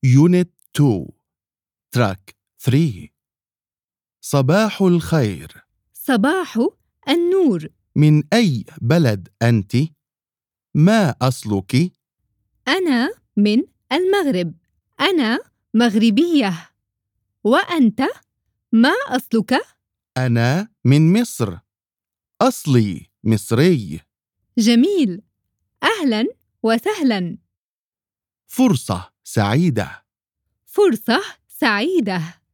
Unit 2 Track 3 صباح الخير. صباح النور. من أي بلد أنت؟ ما أصلك؟ أنا من المغرب. أنا مغربية. وأنت؟ ما أصلك؟ أنا من مصر. أصلي مصري. جميل. أهلاً وسهلاً. فرصة سعيدة. فرصة سعيدة.